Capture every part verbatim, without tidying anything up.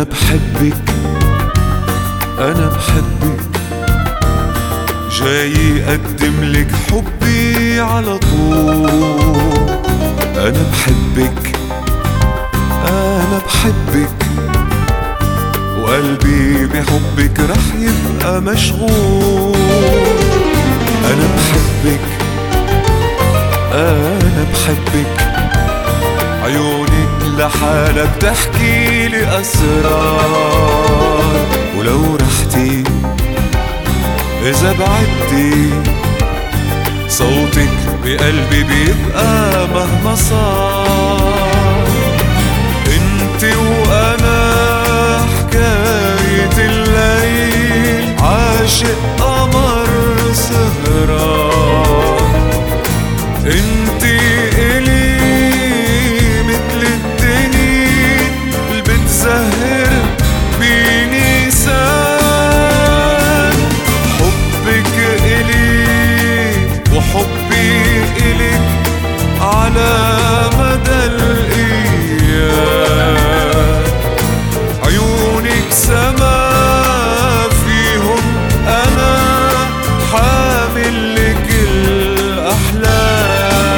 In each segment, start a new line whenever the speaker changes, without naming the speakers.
أنا بحبك أنا بحبك، جاي أقدم لك حبي على طول. أنا بحبك أنا بحبك، وقلبي بحبك رح يبقى مشغول. أنا بحبك أنا بحبك، عيونك لحالك بتحكي لي أسرار. ولو رحتي إذا بعدتي، صوتك بقلبي بيبقى مهما صار. انت وأنا حكاية الليل، عاشق قمر سهران. انت إلي مثل التنين اللي بتزهر بنيسان. حبك إلي وحبي إلك على مدى الأيام. عيونك سما فيهم أنا حامل لك الأحلام.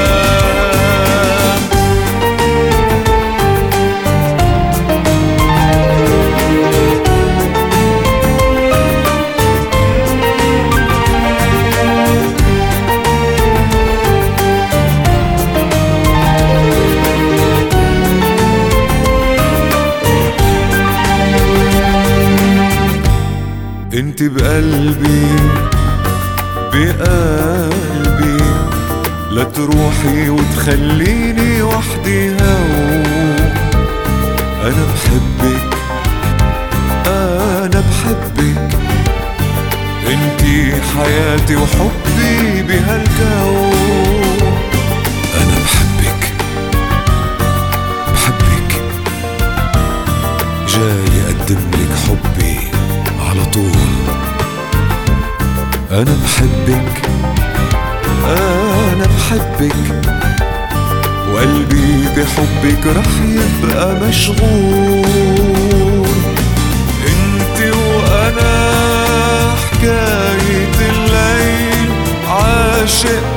انت بقلبي بقلبي، لا تروحي وتخليني وحدي هو. انا بحبك انا بحبك، انتي حياتي وحبي بهالكون. انا بحبك بحبك، جاي اقدم لك حبي على طول. أنا بحبك أنا بحبك، وقلبي بحبك رح يبقى مشغول. انت وأنا حكاية الليل، عاشق